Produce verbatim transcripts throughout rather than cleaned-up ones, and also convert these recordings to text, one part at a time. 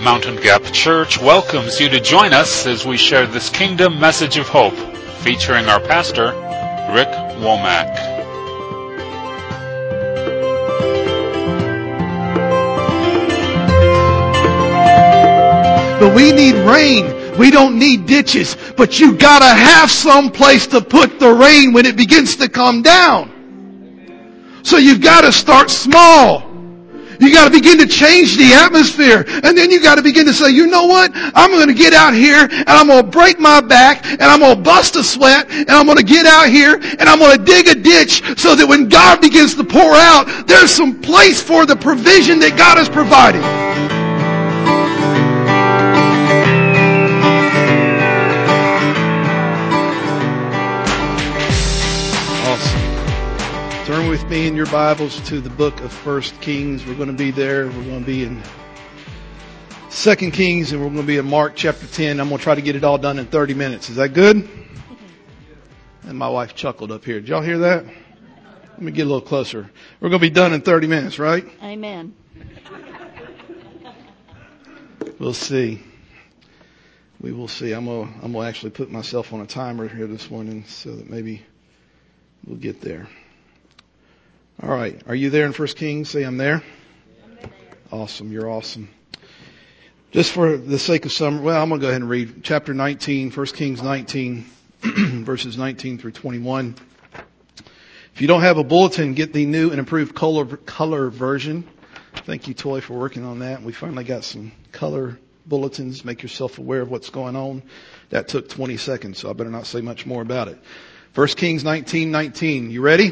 Mountain Gap Church welcomes you to join us as we share this kingdom message of hope, featuring our pastor, Rick Womack. But we need rain. We don't need ditches. But you gotta have some place to put the rain when it begins to come down. So you've gotta start small. You got to begin to change the atmosphere. And then you got to begin to say, you know what? I'm going to get out here and I'm going to break my back and I'm going to bust a sweat and I'm going to get out here and I'm going to dig a ditch so that when God begins to pour out, there's some place for the provision that God has provided. Turn with me in your Bibles to the book of First Kings. We're going to be there. We're going to be in Second Kings, and we're going to be in Mark chapter ten. I'm going to try to get it all done in thirty minutes. Is that good? And my wife chuckled up here. Did y'all hear that? Let me get a little closer. We're going to be done in thirty minutes, right? Amen. We'll see. We will see. I'm going to, I'm going to actually put myself on a timer here this morning so that maybe we'll get there. All right. Are you there in First Kings? Say, I'm there. I'm there. Awesome. You're awesome. Just for the sake of some, well, I'm going to go ahead and read chapter nineteen, First Kings nineteen, verses nineteen through twenty-one. If you don't have a bulletin, get the new and improved color, color version. Thank you, Toy, for working on that. We finally got some color bulletins. Make yourself aware of what's going on. That took twenty seconds, so I better not say much more about it. First Kings nineteen nineteen. You ready?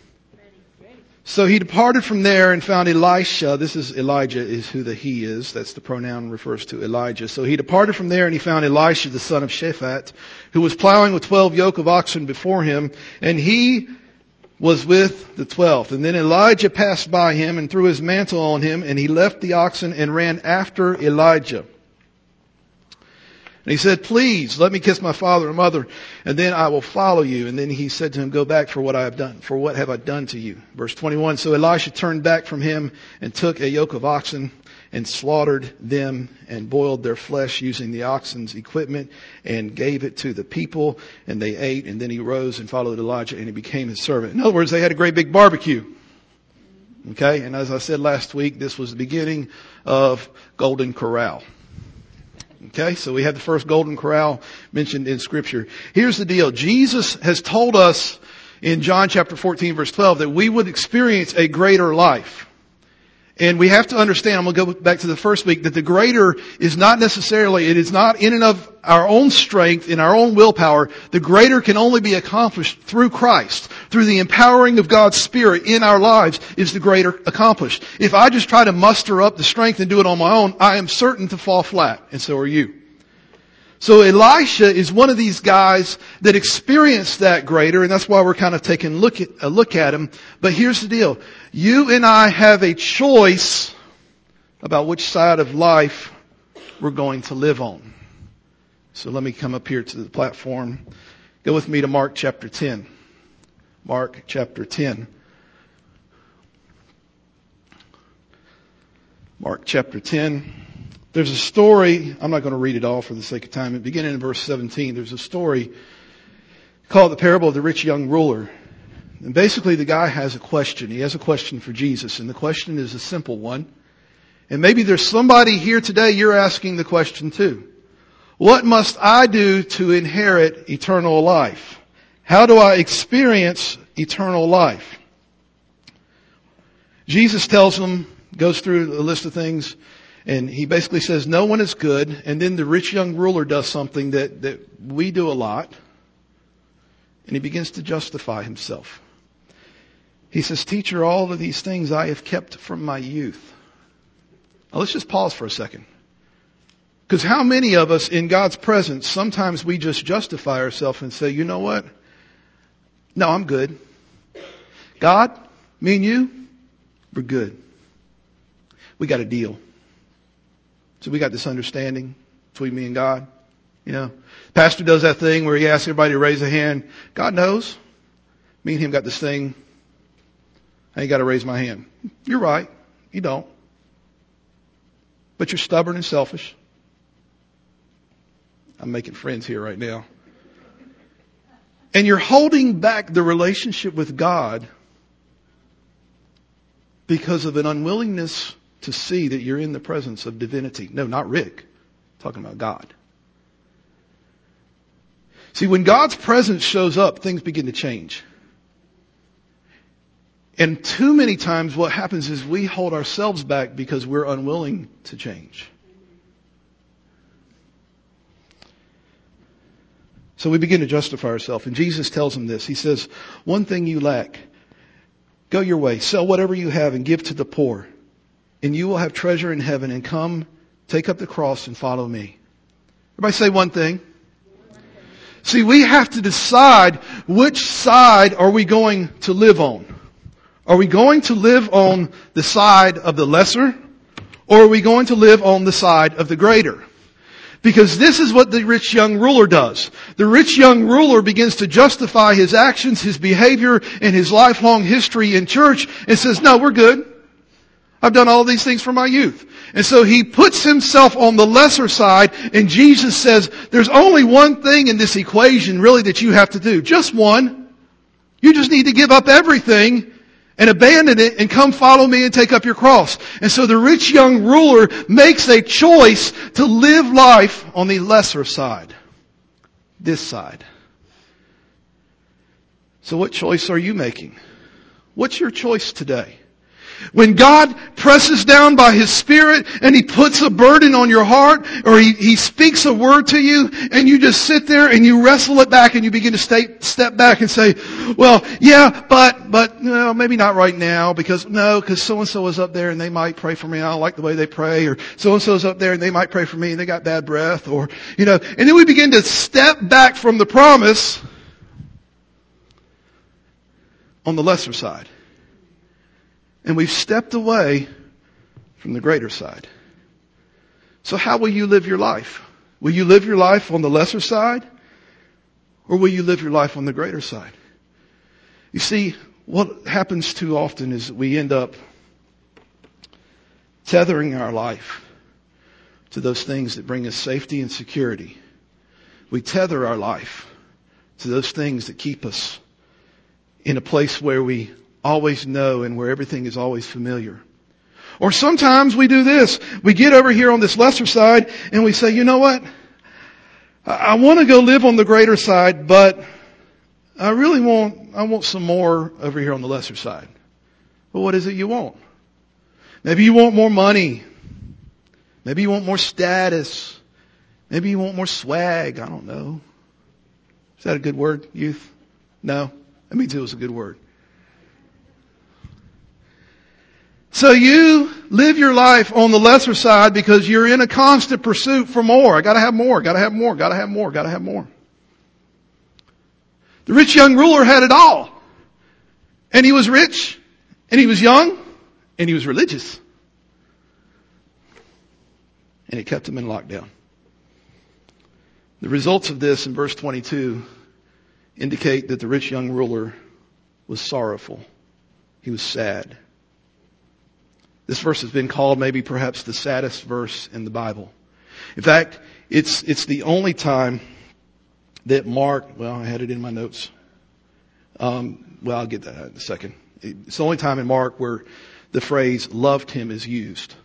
So he departed from there and found Elisha. This is Elijah is who the he is. That's the pronoun refers to Elijah. So he departed from there and he found Elisha, the son of Shaphat, who was plowing with twelve yoke of oxen before him. And he was with the twelfth. And then Elijah passed by him and threw his mantle on him. And he left the oxen and ran after Elijah. And he said, please let me kiss my father and mother, and then I will follow you. And then he said to him, go back, for what I have done. For what have I done to you? Verse twenty-one. So Elisha turned back from him and took a yoke of oxen and slaughtered them and boiled their flesh using the oxen's equipment and gave it to the people. And they ate. And then he rose and followed Elijah and he became his servant. In other words, they had a great big barbecue. Okay. And as I said last week, this was the beginning of Golden Corral. Okay, so we had the first golden corral mentioned in Scripture. Here's the deal. Jesus has told us in John chapter fourteen verse twelve that we would experience a greater life. And we have to understand, I'm going to go back to the first week, that the greater is not necessarily, it is not in and of our own strength, in our own willpower. The greater can only be accomplished through Christ. Through the empowering of God's Spirit in our lives is the greater accomplished. If I just try to muster up the strength and do it on my own, I am certain to fall flat. And so are you. So Elisha is one of these guys that experienced that greater, and that's why we're kind of taking a look at, a look at him. But here's the deal. You and I have a choice about which side of life we're going to live on. So let me come up here to the platform. Go with me to Mark chapter ten. Mark chapter ten. Mark chapter ten. There's a story, I'm not going to read it all for the sake of time. Beginning in verse seventeen, there's a story called the parable of the rich young ruler. And basically the guy has a question. He has a question for Jesus. And the question is a simple one. And maybe there's somebody here today, you're asking the question too. What must I do to inherit eternal life? How do I experience eternal life? Jesus tells him, goes through a list of things, and he basically says, no one is good. And then the rich young ruler does something that, that we do a lot. And he begins to justify himself. He says, teacher, all of these things I have kept from my youth. Now let's just pause for a second. Because how many of us in God's presence, sometimes we just justify ourselves and say, you know what? No, I'm good. God, me and you, we're good. We got a deal. So we got this understanding between me and God. You know, pastor does that thing where he asks everybody to raise a hand. God knows. Me and him got this thing. I ain't got to raise my hand. You're right. You don't. but you're stubborn and selfish. I'm making friends here right now. And you're holding back the relationship with God because of an unwillingness to see that you're in the presence of divinity. No, not Rick. I'm talking about God. See, when God's presence shows up, things begin to change. And too many times what happens is we hold ourselves back because we're unwilling to change. So we begin to justify ourselves. And Jesus tells them this. He says, one thing you lack. Go your way. Sell whatever you have and give to the poor. And you will have treasure in heaven. And come, take up the cross and follow me. Everybody say one thing. See, we have to decide which side are we going to live on. Are we going to live on the side of the lesser, or are we going to live on the side of the greater? Because this is what the rich young ruler does. The rich young ruler begins to justify his actions, his behavior, and his lifelong history in church and says, no, we're good. I've done all these things for my youth. And so he puts himself on the lesser side, and Jesus says, there's only one thing in this equation really that you have to do. Just one. You just need to give up everything and abandon it and come follow me and take up your cross. And so the rich young ruler makes a choice to live life on the lesser side. This side. So what choice are you making? What's your choice today? When God presses down by His Spirit and He puts a burden on your heart, or He, he speaks a word to you and you just sit there and you wrestle it back and you begin to stay, step back and say, well, yeah, but, but, no, maybe not right now because, no, because so-and-so is up there and they might pray for me. I don't like the way they pray, or so-and-so is up there and they might pray for me and they got bad breath, or, you know, and then we begin to step back from the promise on the lesser side. And we've stepped away from the greater side. So how will you live your life? Will you live your life on the lesser side? Or will you live your life on the greater side? You see, what happens too often is that we end up tethering our life to those things that bring us safety and security. We tether our life to those things that keep us in a place where we always know and where everything is always familiar. Or sometimes we do this. We get over here on this lesser side and we say, you know what? I, I want to go live on the greater side, but I really want, I want some more over here on the lesser side. Well, what is it you want? Maybe you want more money. Maybe you want more status. Maybe you want more swag. I don't know. Is that a good word, youth? No? That means it was a good word. So you live your life on the lesser side because you're in a constant pursuit for more. I gotta have more, gotta have more, gotta have more, gotta have more. The rich young ruler had it all. And he was rich, and he was young, and he was religious. And it kept him in lockdown. The results of this in verse twenty-two indicate that the rich young ruler was sorrowful. He was sad. This verse has been called maybe perhaps the saddest verse in the Bible. In fact, it's, it's the only time that Mark, well, I had it in my notes. Um, well, I'll get that in a second. It's the only time in Mark where the phrase loved him is used.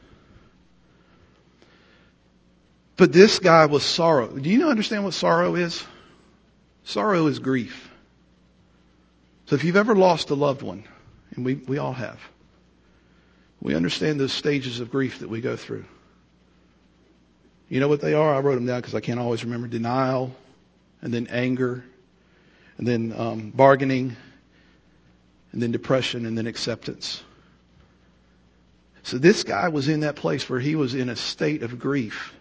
But this guy was sorrow. Do you understand what sorrow is? Sorrow is grief. So if you've ever lost a loved one, and we, we all have, we understand those stages of grief that we go through. You know what they are? I wrote them down because I can't always remember. Denial, and then anger, and then um, bargaining, and then depression, and then acceptance. So this guy was in that place where he was in a state of grief.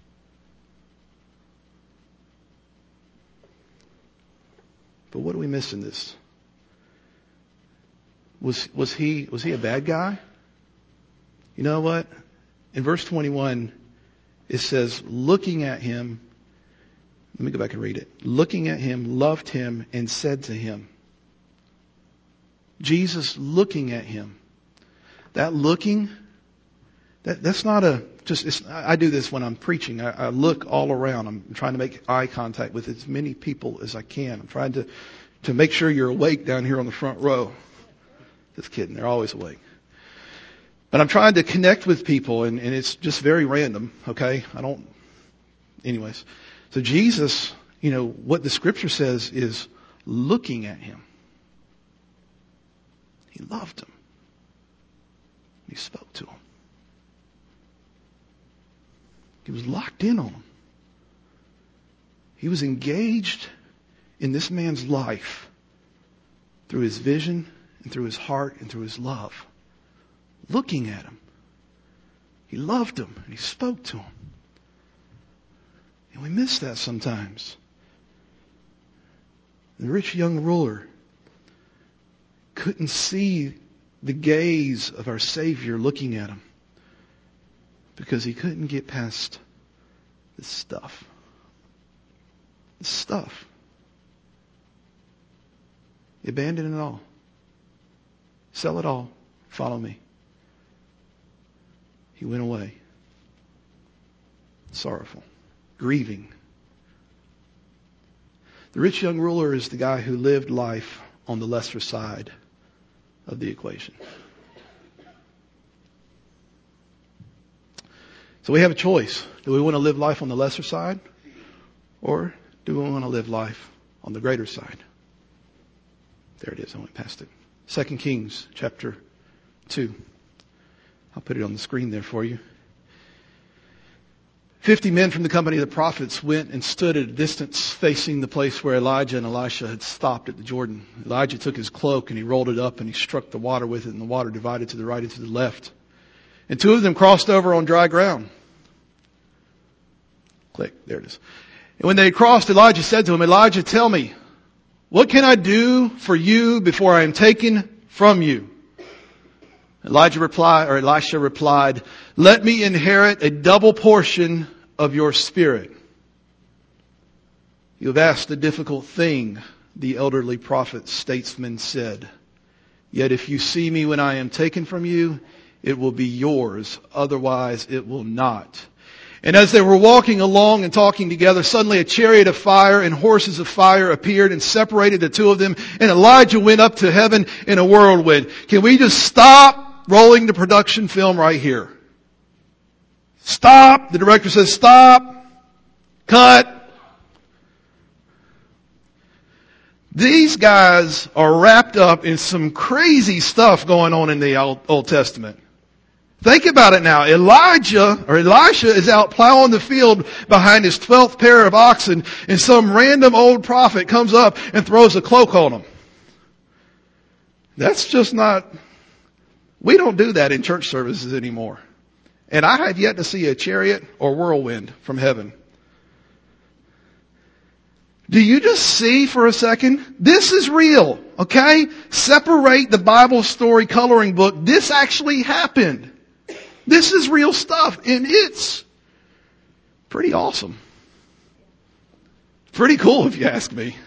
But what do we miss in this? Was was he was he a bad guy? You know what? In verse twenty-one, it says, looking at him, let me go back and read it. Looking at him, loved him, and said to him. Jesus looking at him. That looking That, that's not a, just, it's, I do this when I'm preaching. I, I look all around. I'm trying to make eye contact with as many people as I can. I'm trying to, to make sure you're awake down here on the front row. Just kidding. They're always awake. But I'm trying to connect with people, and, and it's just very random, okay? I don't, anyways. So Jesus, you know, what the scripture says is looking at him. He loved him. He spoke to him. He was locked in on him. He was engaged in this man's life through his vision and through his heart and through his love. Looking at him. He loved him and he spoke to him. And we miss that sometimes. The rich young ruler couldn't see the gaze of our Savior looking at him because he couldn't get past this stuff. This stuff. He abandoned it all. Sell it all. Follow me. He went away. Sorrowful. Grieving. The rich young ruler is the guy who lived life on the lesser side of the equation. So we have a choice. Do we want to live life on the lesser side? Or do we want to live life on the greater side? There it is. I went past it. Second Kings chapter two. I'll put it on the screen there for you. Fifty men from the company of the prophets went and stood at a distance facing the place where Elijah and Elisha had stopped at the Jordan. Elijah took his cloak and he rolled it up and he struck the water with it, and the water divided to the right and to the left. And two of them crossed over on dry ground. Click, there it is. And when they had crossed, Elijah said to him, Elijah, tell me, what can I do for you before I am taken from you? Elijah replied, or Elisha replied, let me inherit a double portion of your spirit. You have asked a difficult thing, the elderly prophet statesman said. Yet if you see me when I am taken from you, it will be yours. Otherwise it will not. And as they were walking along and talking together, suddenly a chariot of fire and horses of fire appeared and separated the two of them. And Elijah went up to heaven in a whirlwind. Can we just stop rolling the production film right here? Stop. The director says stop. Cut. These guys are wrapped up in some crazy stuff going on in the Old Testament. Think about it now. Elijah, or Elisha, is out plowing the field behind his twelfth pair of oxen, and some random old prophet comes up and throws a cloak on him. That's just not, we don't do that in church services anymore. And I have yet to see a chariot or whirlwind from heaven. Do you just see for a second? This is real, okay? Separate the Bible story coloring book. This actually happened. This is real stuff, and it's pretty awesome. Pretty cool if you ask me.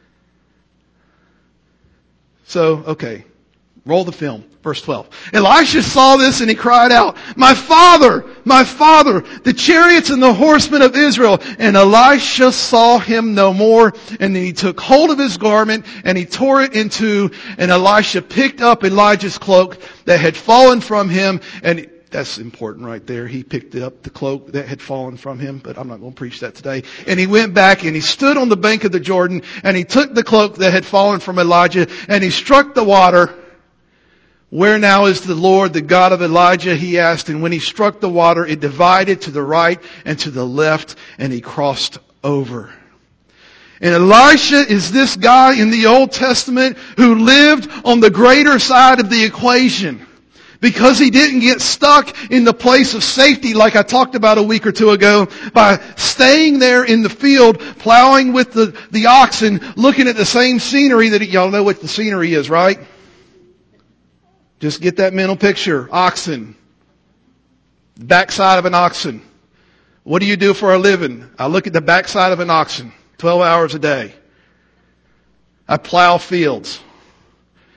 So, okay. Roll the film. Verse twelve. Elisha saw this and he cried out, my father, my father, the chariots and the horsemen of Israel. And Elisha saw him no more. And then he took hold of his garment and he tore it in two. And Elisha picked up Elijah's cloak that had fallen from him. And that's important right there. He picked up the cloak that had fallen from him, but I'm not going to preach that today. And he went back and he stood on the bank of the Jordan and he took the cloak that had fallen from Elijah and he struck the water. Where now is the Lord, the God of Elijah? He asked. And when he struck the water, it divided to the right and to the left, and he crossed over. And Elisha is this guy in the Old Testament who lived on the greater side of the equation. Because he didn't get stuck in the place of safety like I talked about a week or two ago by staying there in the field, plowing with the, the oxen, looking at the same scenery that, y'all know what the scenery is, right? Just get that mental picture. Oxen. Backside of an oxen. What do you do for a living? I look at the backside of an oxen. Twelve hours a day. I plow fields.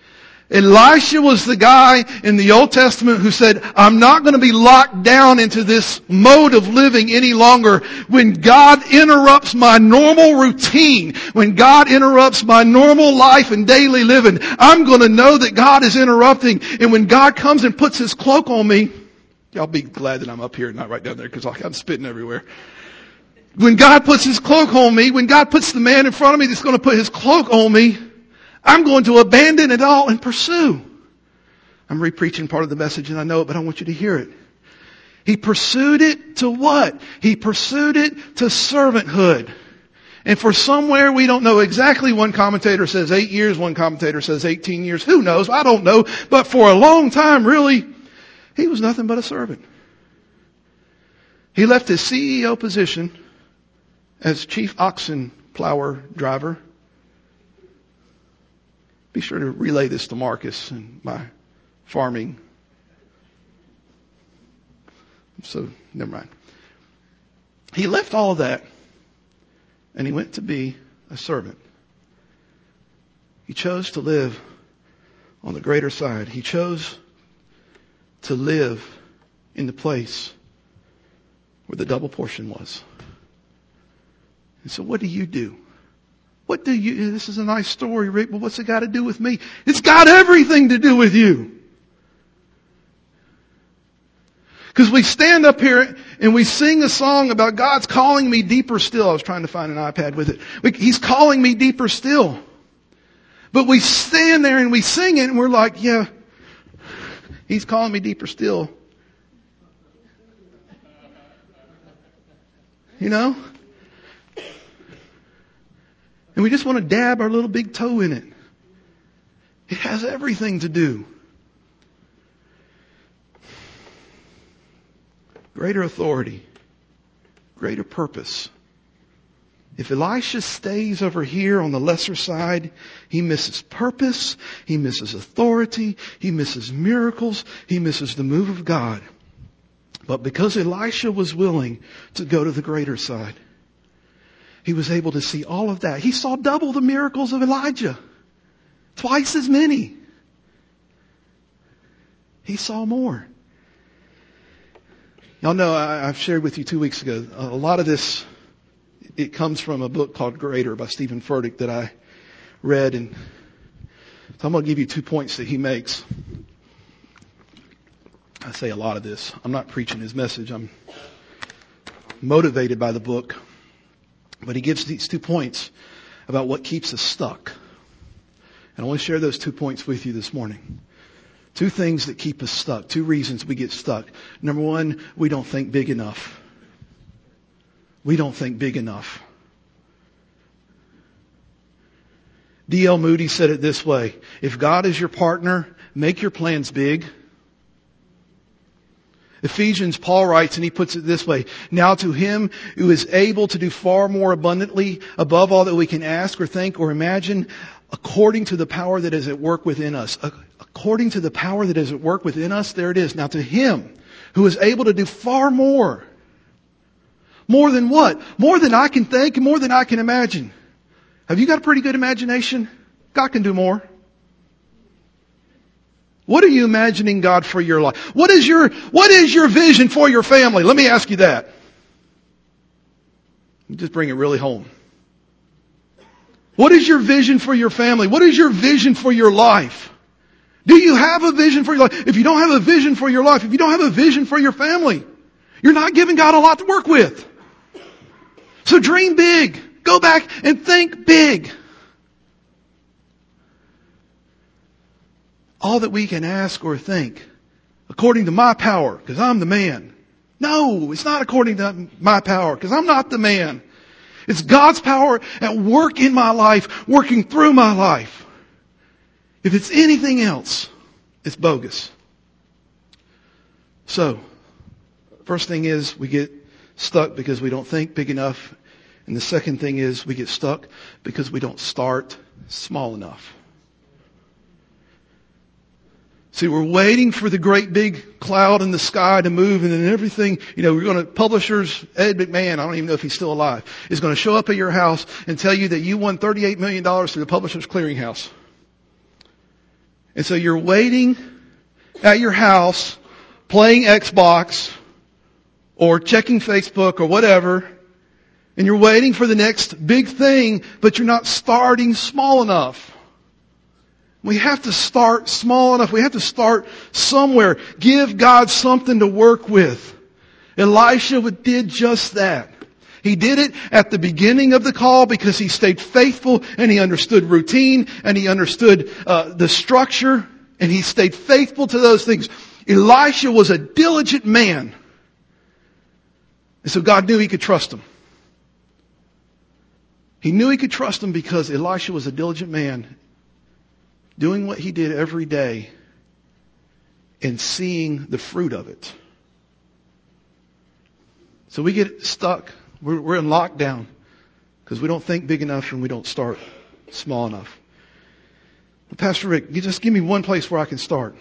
Elisha was the guy in the Old Testament who said, I'm not going to be locked down into this mode of living any longer. When God interrupts my normal routine, when God interrupts my normal life and daily living, I'm going to know that God is interrupting. And when God comes and puts His cloak on me, y'all be glad that I'm up here and not right down there because I'm spitting everywhere. When God puts His cloak on me, when God puts the man in front of me that's going to put His cloak on me, I'm going to abandon it all and pursue. I'm re-preaching part of the message and I know it, but I want you to hear it. He pursued it to what? He pursued it to servanthood. And for somewhere we don't know exactly, one commentator says eight years, one commentator says eighteen years. Who knows? I don't know. But for a long time, really, he was nothing but a servant. He left his C E O position as chief oxen plower driver. Be sure to relay this to Marcus and my farming. So, never mind. He left all of that and he went to be a servant. He chose to live on the greater side. He chose to live in the place where the double portion was. And so what do you do? What do you, this is a nice story, Rick, but what's it got to do with me? It's got everything to do with you. Because we stand up here and we sing a song about God's calling me deeper still. I was trying to find an iPad with it. He's calling me deeper still. But we stand there and we sing it and we're like, yeah, He's calling me deeper still. You know? And we just want to dab our little big toe in it. It has everything to do. Greater authority. Greater purpose. If Elisha stays over here on the lesser side, he misses purpose, he misses authority, he misses miracles, he misses the move of God. But because Elisha was willing to go to the greater side, he was able to see all of that. He saw double the miracles of Elijah. Twice as many. He saw more. Y'all know, I, I've shared with you two weeks ago, a lot of this, it comes from a book called Greater by Stephen Furtick that I read. And so I'm going to give you two points that he makes. I say a lot of this. I'm not preaching his message. I'm motivated by the book. But he gives these two points about what keeps us stuck. And I want to share those two points with you this morning. Two things that keep us stuck. Two reasons we get stuck. Number one, we don't think big enough. We don't think big enough. D L Moody said it this way. If God is your partner, make your plans big. Ephesians, Paul writes, and he puts it this way. Now to Him who is able to do far more abundantly above all that we can ask or think or imagine, according to the power that is at work within us. According to the power that is at work within us, there it is. Now to Him who is able to do far more. More than what? More than I can think and more than I can imagine. Have you got a pretty good imagination? God can do more. What are you imagining God for your life? What is your, what is your vision for your family? Let me ask you that. Just bring it really home. What is your vision for your family? What is your vision for your life? Do you have a vision for your life? If you don't have a vision for your life, if you don't have a vision for your family, you're not giving God a lot to work with. So dream big. Go back and think big. All that we can ask or think, according to my power, because I'm the man. No, it's not according to my power, because I'm not the man. It's God's power at work in my life, working through my life. If it's anything else, it's bogus. So, first thing is we get stuck because we don't think big enough. And the second thing is we get stuck because we don't start small enough. See, we're waiting for the great big cloud in the sky to move, and then everything, you know, we're going to, publishers, Ed McMahon, I don't even know if he's still alive, is going to show up at your house and tell you that you won thirty-eight million dollars through the Publishers Clearinghouse. And so you're waiting at your house, playing Xbox, or checking Facebook or whatever, and you're waiting for the next big thing, but you're not starting small enough. We have to start small enough. We have to start somewhere. Give God something to work with. Elisha did just that. He did it at the beginning of the call because he stayed faithful and he understood routine and he understood uh, the structure and he stayed faithful to those things. Elisha was a diligent man. And so God knew he could trust him. He knew he could trust him because Elisha was a diligent man, doing what he did every day and seeing the fruit of it. So we get stuck. We're, we're in lockdown because we don't think big enough and we don't start small enough. But Pastor Rick, you just give me one place where I can start.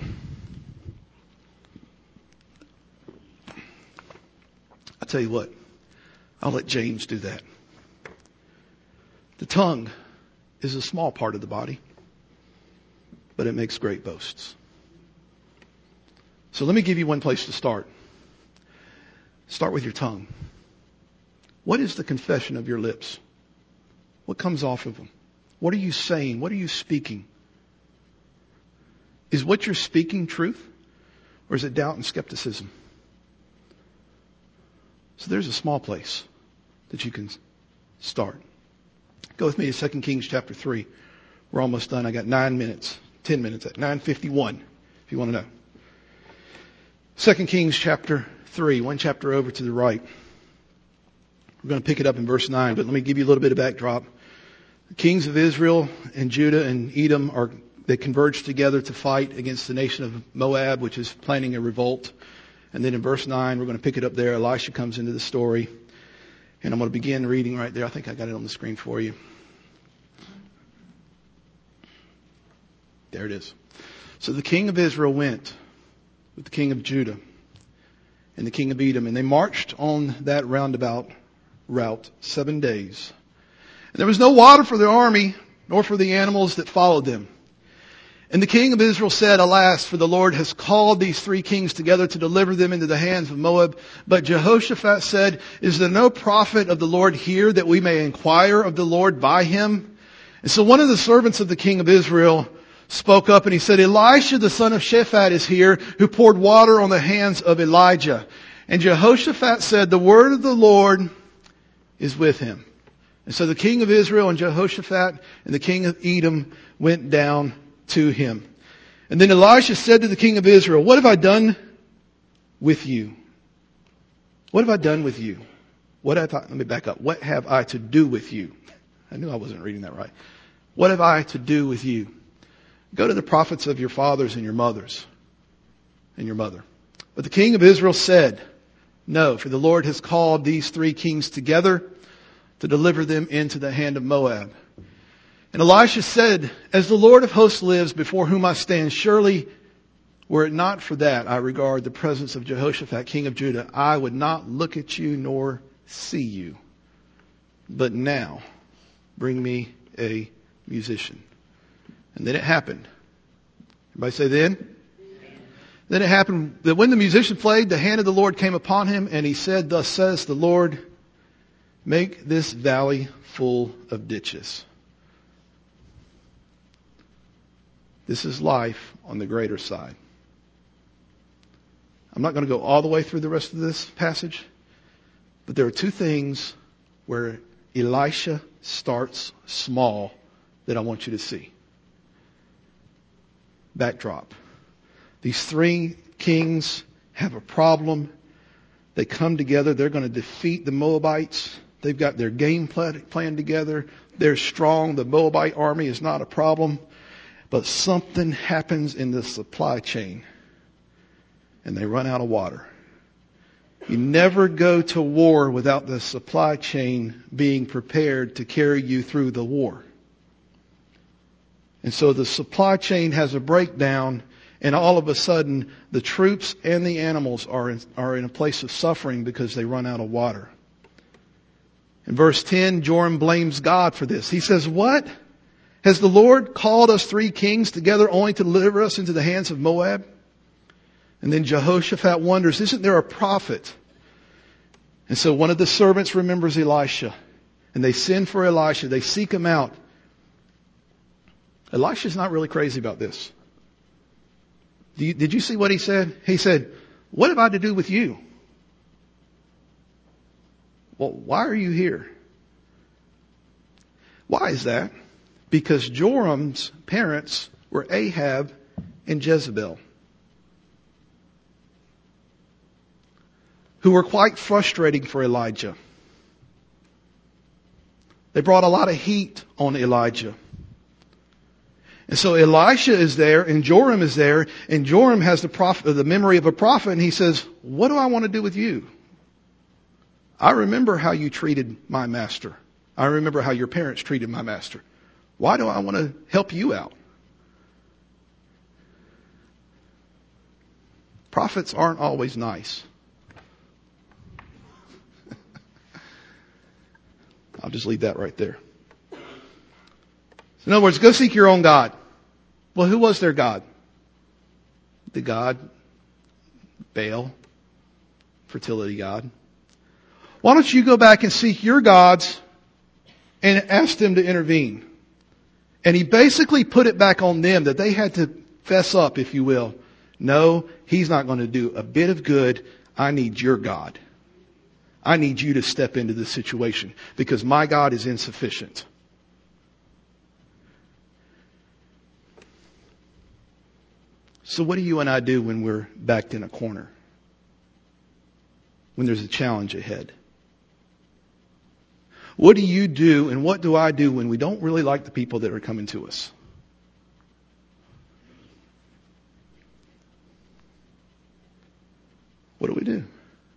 I'll tell you what. I'll let James do that. The tongue is a small part of the body, but it makes great boasts. So let me give you one place to start. Start with your tongue. What is the confession of your lips? What comes off of them? What are you saying? What are you speaking? Is what you're speaking truth? Or is it doubt and skepticism? So there's a small place that you can start. Go with me to Second Kings chapter three. We're almost done. I got nine minutes, ten minutes at nine fifty-one, if you want to know. Second Kings chapter three, one chapter over to the right. We're going to pick it up in verse nine, but let me give you a little bit of backdrop. The kings of Israel and Judah and Edom are, they converge together to fight against the nation of Moab, which is planning a revolt. And then in verse nine, we're going to pick it up there. Elisha comes into the story. And I'm going to begin reading right there. I think I got it on the screen for you. There it is. So the king of Israel went with the king of Judah and the king of Edom, and they marched on that roundabout route seven days. And there was no water for the army, nor for the animals that followed them. And the king of Israel said, Alas, for the Lord has called these three kings together to deliver them into the hands of Moab. But Jehoshaphat said, Is there no prophet of the Lord here that we may inquire of the Lord by him? And so one of the servants of the king of Israel spoke up and he said, Elisha the son of Shaphat is here, who poured water on the hands of Elijah. And Jehoshaphat said, The word of the Lord is with him. And so the king of Israel and Jehoshaphat and the king of Edom went down to him. And then Elisha said to the king of Israel, What have I done with you? What have I done with you? What have I, let me back up. What have I to do with you? I knew I wasn't reading that right. What have I to do with you? Go to the prophets of your fathers and your mothers and your mother. But the king of Israel said, No, for the Lord has called these three kings together to deliver them into the hand of Moab. And Elisha said, As the Lord of hosts lives before whom I stand, surely were it not for that I regard the presence of Jehoshaphat, king of Judah, I would not look at you nor see you. But now bring me a musician. And then it happened. Everybody say then? Amen. Then it happened that when the musician played, the hand of the Lord came upon him, and he said, Thus says the Lord, make this valley full of ditches. This is life on the greater side. I'm not going to go all the way through the rest of this passage, but there are two things where Elisha starts small that I want you to see. Backdrop. These three kings have a problem. They come together. They're going to defeat the Moabites. They've got their game plan together. They're strong. The Moabite army is not a problem. But something happens in the supply chain and they run out of water. You never go to war without the supply chain being prepared to carry you through the war. And so the supply chain has a breakdown, and all of a sudden the troops and the animals are in, are in a place of suffering because they run out of water. In verse ten, Joram blames God for this. He says, What? Has the Lord called us three kings together only to deliver us into the hands of Moab? And then Jehoshaphat wonders, isn't there a prophet? And so one of the servants remembers Elisha. And they send for Elisha. They seek him out. Elisha's not really crazy about this. Do you, did you see what he said? He said, what have I to do with you? Well, why are you here? Why is that? Because Joram's parents were Ahab and Jezebel, who were quite frustrating for Elijah. They brought a lot of heat on Elijah. And so Elisha is there and Joram is there, and Joram has the prophet, the memory of a prophet, and he says, what do I want to do with you? I remember how you treated my master. I remember how your parents treated my master. Why do I want to help you out? Prophets aren't always nice. I'll just leave that right there. So in other words, go seek your own God. Well, who was their God? The God, Baal, fertility God. Why don't you go back and seek your gods and ask them to intervene? And he basically put it back on them that they had to fess up, if you will. No, he's not going to do a bit of good. I need your God. I need you to step into this situation because my God is insufficient. So what do you and I do when we're backed in a corner? When there's a challenge ahead? What do you do and what do I do when we don't really like the people that are coming to us? What do we do?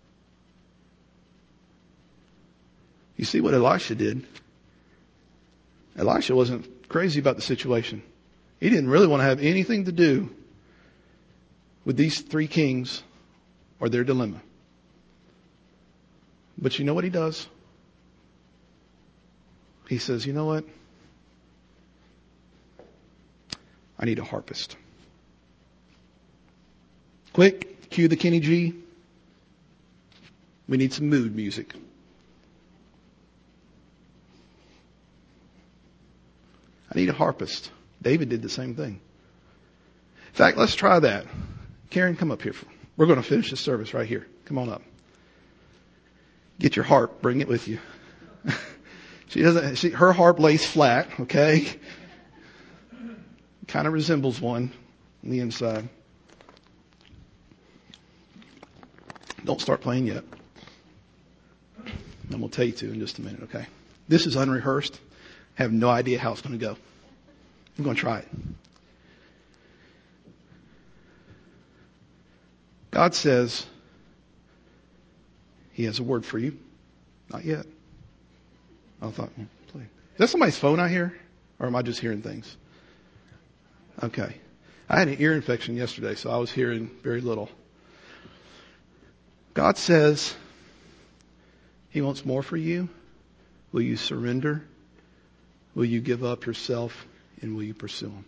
You see what Elisha did? Elisha wasn't crazy about the situation. He didn't really want to have anything to do with these three kings or their dilemma. But you know what he does? He says, you know what? I need a harpist. Quick, cue the Kenny G. We need some mood music. I need a harpist. David did the same thing. In fact, let's try that. Karen, come up here. We're going to finish the service right here. Come on up. Get your harp. Bring it with you. She doesn't, she, her harp lays flat, okay? Kind of resembles one on the inside. Don't start playing yet. I'm going to tell you to in just a minute, okay? This is unrehearsed. I have no idea how it's going to go. I'm going to try it. God says He has a word for you. Not yet. I thought, well, play. Is that somebody's phone I hear? Or am I just hearing things? Okay. I had an ear infection yesterday, so I was hearing very little. God says He wants more for you. Will you surrender? Will you give up yourself? And will you pursue Him?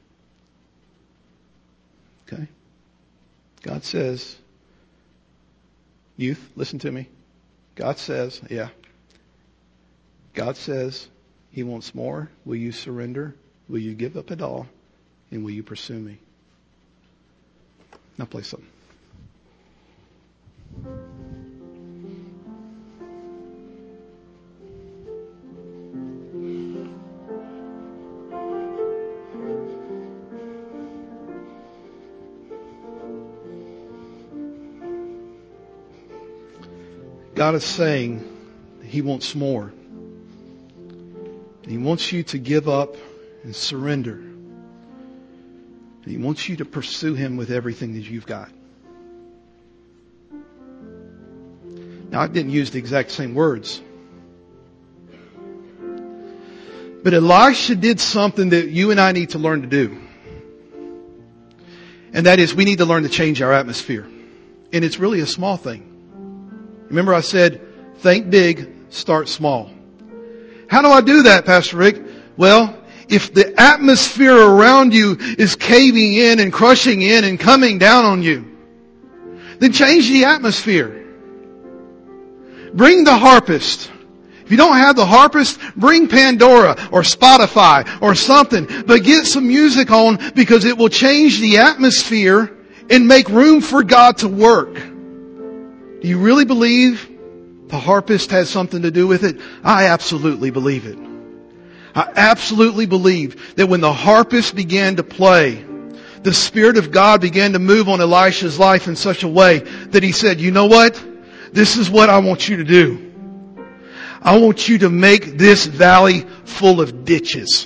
Okay? God says, youth, listen to me. God says, yeah. God says He wants more. Will you surrender? Will you give up it all? And will you pursue me? Now play something. God is saying He wants more. He wants you to give up and surrender. He wants you to pursue Him with everything that you've got. Now, I didn't use the exact same words. But Elisha did something that you and I need to learn to do. And that is we need to learn to change our atmosphere. And it's really a small thing. Remember I said, think big, start small. How do I do that, Pastor Rick? Well, if the atmosphere around you is caving in and crushing in and coming down on you, then change the atmosphere. Bring the harpist. If you don't have the harpist, bring Pandora or Spotify or something. But get some music on, because it will change the atmosphere and make room for God to work. Do you really believe the harpist has something to do with it? I absolutely believe it. I absolutely believe that when the harpist began to play, the Spirit of God began to move on Elisha's life in such a way that he said, you know what? This is what I want you to do. I want you to make this valley full of ditches.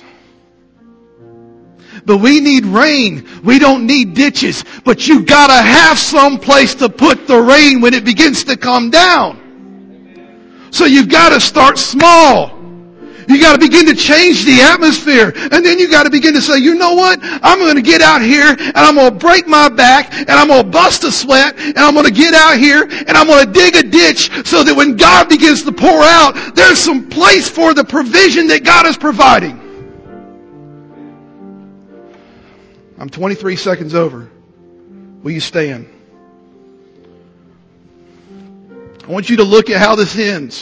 But we need rain. We don't need ditches. But you gotta have some place to put the rain when it begins to come down. So you've gotta start small. You gotta begin to change the atmosphere. And then you gotta begin to say, you know what? I'm gonna get out here and I'm gonna break my back and I'm gonna bust a sweat and I'm gonna get out here and I'm gonna dig a ditch so that when God begins to pour out, there's some place for the provision that God is providing. I'm twenty-three seconds over. Will you stand? I want you to look at how this ends.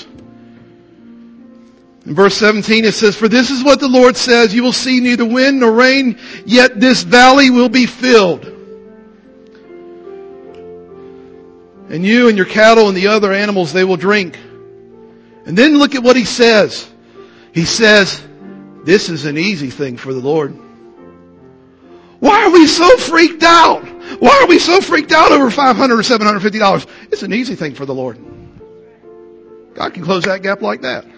In verse seventeen it says, for this is what the Lord says, you will see neither wind nor rain, yet this valley will be filled. And you and your cattle and the other animals, they will drink. And then look at what he says. He says, this is an easy thing for the Lord. Why are we so freaked out? Why are we so freaked out over five hundred dollars or seven hundred fifty dollars? It's an easy thing for the Lord. God can close that gap like that.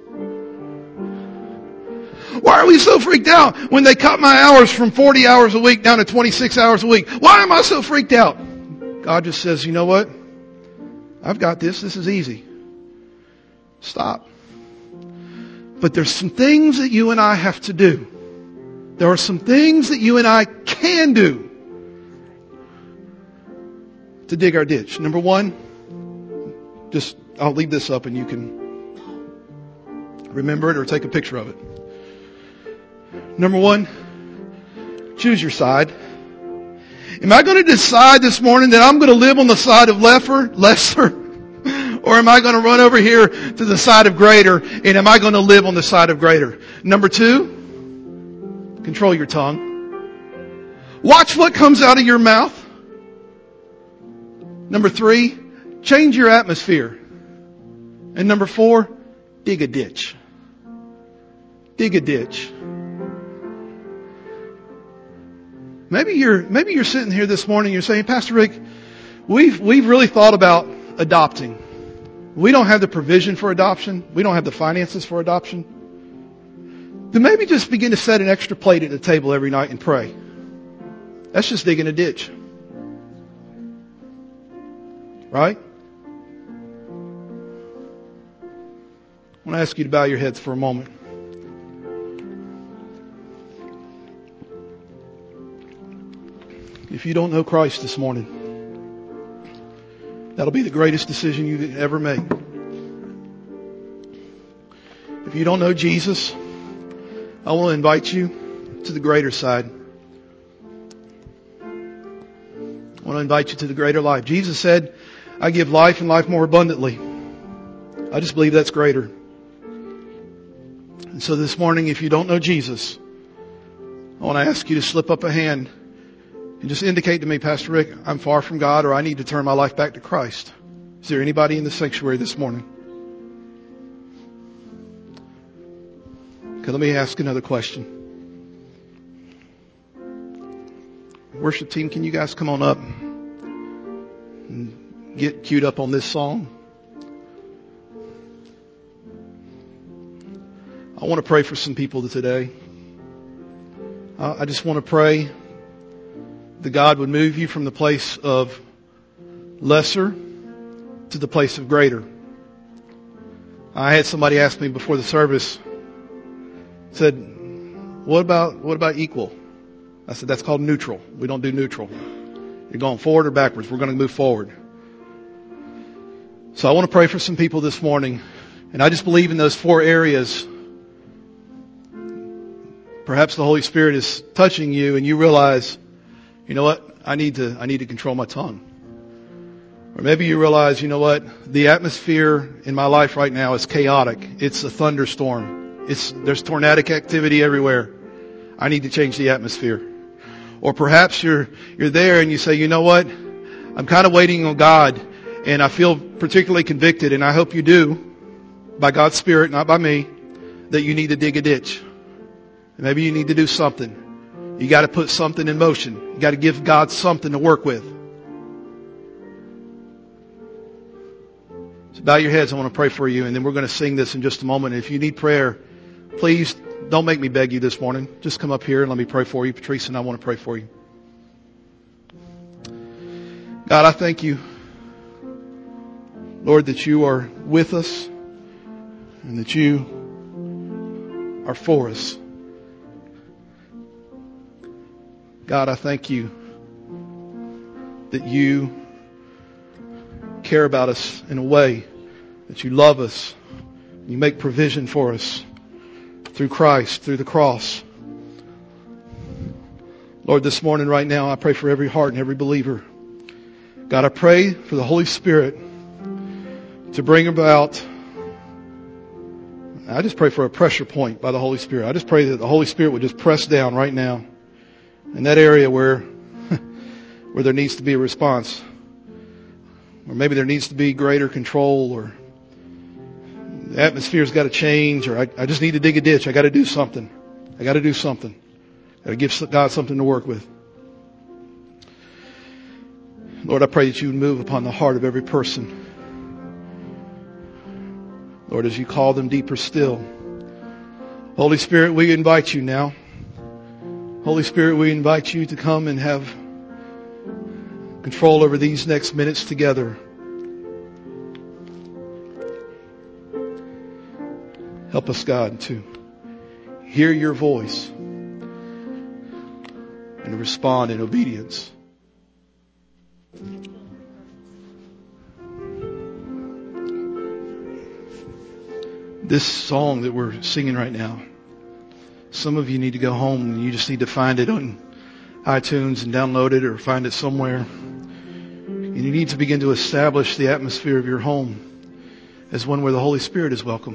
Why are we so freaked out when they cut my hours from forty hours a week down to twenty-six hours a week? Why am I so freaked out? God just says, you know what? I've got this. This is easy. Stop. But there's some things that you and I have to do. There are some things that you and I can do to dig our ditch. Number one, just, I'll leave this up and you can remember it or take a picture of it. Number one, choose your side. Am I going to decide this morning that I'm going to live on the side of lesser, lesser, or am I going to run over here to the side of greater, and am I going to live on the side of greater? Number two, control your tongue. Watch what comes out of your mouth. Number three, change your atmosphere. And number four, dig a ditch. Dig a ditch. Maybe you're, maybe you're sitting here this morning, you're saying, Pastor Rick, we've, we've really thought about adopting. We don't have the provision for adoption. We don't have the finances for adoption. Then maybe just begin to set an extra plate at the table every night and pray. That's just digging a ditch. Right? I want to ask you to bow your heads for a moment. If you don't know Christ this morning, that'll be the greatest decision you ever make. If you don't know Jesus, I want to invite you to the greater side. I want to invite you to the greater life. Jesus said, I give life and life more abundantly. I just believe that's greater. And so this morning, if you don't know Jesus, I want to ask you to slip up a hand and just indicate to me, Pastor Rick, I'm far from God, or I need to turn my life back to Christ. Is there anybody in the sanctuary this morning? Okay, let me ask another question. Worship team, can you guys come on up and get queued up on this song? I want to pray for some people today. I just want to pray that God would move you from the place of lesser to the place of greater. I had somebody ask me before the service, said, what about, what about equal? I said, that's called neutral. We don't do neutral. You're going forward or backwards. We're going to move forward. So I want to pray for some people this morning. And I just believe in those four areas. perhaps the Holy Spirit is touching you and you realize, you know what, I need to, I need to control my tongue. Or maybe you realize, you know what, the atmosphere in my life right now is chaotic. It's a thunderstorm. It's, there's tornadic activity everywhere. I need to change the atmosphere. Or perhaps you're, you're there and you say, you know what, I'm kind of waiting on God and I feel particularly convicted, and I hope you do, by God's Spirit, not by me, that you need to dig a ditch. Maybe you need to do something. You got to put something in motion. You got to give God something to work with. So bow your heads. I want to pray for you, and then we're going to sing this in just a moment. If you need prayer, please don't make me beg you this morning. Just come up here and let me pray for you. Patrice and I want to pray for you. God, I thank you, Lord, that you are with us and that you are for us. God, I thank you that you care about us in a way, that you love us. You make provision for us through Christ, through the cross. Lord, this morning right now, I pray for every heart and every believer. God, I pray for the Holy Spirit to bring about, I just pray for a pressure point by the Holy Spirit. I just pray that the Holy Spirit would just press down right now in that area where, where there needs to be a response. Or maybe there needs to be greater control, or the atmosphere's got to change, or I, I just need to dig a ditch. I got to do something. I got to do something. I got to give God something to work with. Lord, I pray that you would move upon the heart of every person. Lord, as you call them deeper still. Holy Spirit, we invite you now. Holy Spirit, we invite you to come and have control over these next minutes together. Help us, God, to hear your voice and to respond in obedience. This song that we're singing right now, some of you need to go home and you just need to find it on iTunes and download it, or find it somewhere. And you need to begin to establish the atmosphere of your home as one where the Holy Spirit is welcome.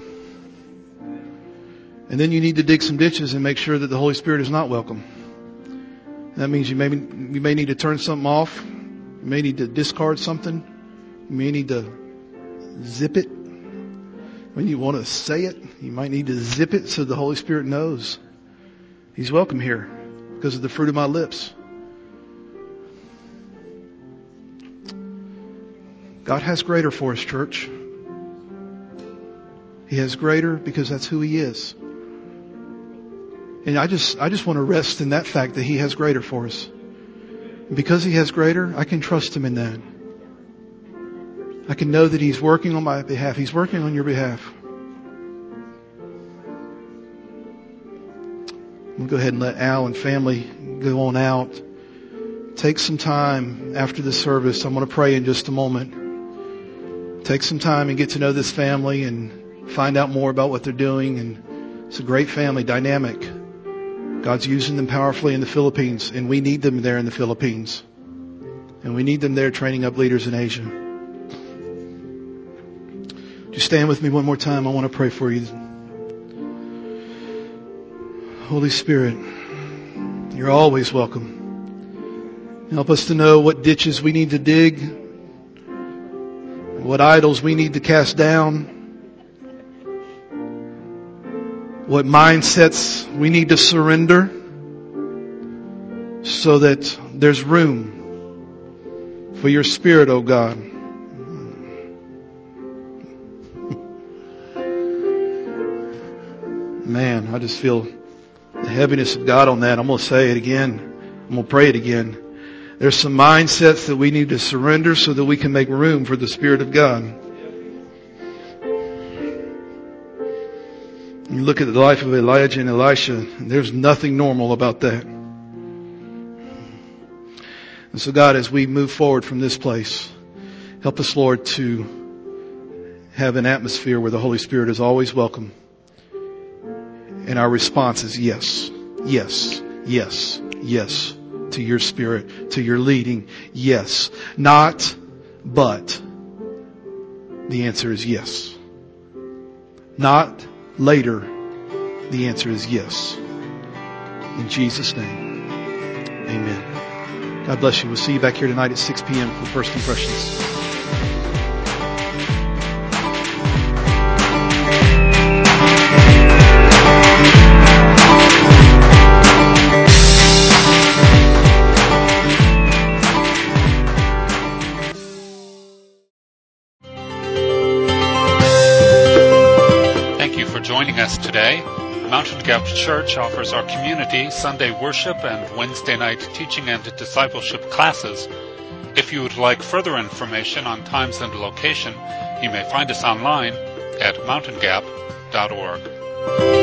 And then you need to dig some ditches and make sure that the Holy Spirit is not welcome. That means you may, you may need to turn something off. You may need to discard something. You may need to zip it. When you want to say it, you might need to zip it so the Holy Spirit knows He's welcome here because of the fruit of my lips. God has greater for us, church. He has greater because that's who He is. And I just, I just want to rest in that fact that He has greater for us. And because He has greater, I can trust Him in that. I can know that He's working on my behalf. He's working on your behalf. We'll go ahead and let Al and family go on out. Take some time after the service. I'm going to pray in just a moment. Take some time and get to know this family and find out more about what they're doing. And it's a great family, dynamic. God's using them powerfully in the Philippines, and we need them there in the Philippines. And we need them there training up leaders in Asia. Just stand with me one more time. I want to pray for you. Holy Spirit, you're always welcome. Help us to know what ditches we need to dig, what idols we need to cast down, what mindsets we need to surrender so that there's room for your Spirit, oh God. Man, I just feel the heaviness of God on that. I'm going to say it again. I'm going to pray it again. There's some mindsets that we need to surrender so that we can make room for the Spirit of God. You look at the life of Elijah and Elisha, and there's nothing normal about that. And so God, as we move forward from this place, help us, Lord, to have an atmosphere where the Holy Spirit is always welcome. And our response is yes. Yes, yes, yes. To your Spirit, to your leading. Yes. Not, but. The answer is yes. Not later. The answer is yes. In Jesus' name. Amen. God bless you. We'll see you back here tonight at six p.m. for First Impressions. Joining us today. Mountain Gap Church offers our community Sunday worship and Wednesday night teaching and discipleship classes. If you would like further information on times and location, you may find us online at mountain gap dot org.